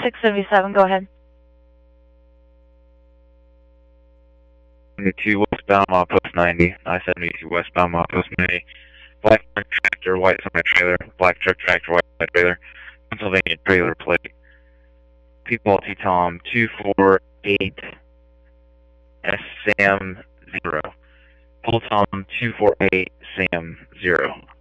677, go ahead. 72 westbound, milepost 90. I-72 westbound, milepost 90. Black truck tractor, white semi-trailer. Black truck tractor, white semi-trailer. Pennsylvania trailer plate. People T-Tom 248 S Sam 0. Paul Tom 248 Sam 0.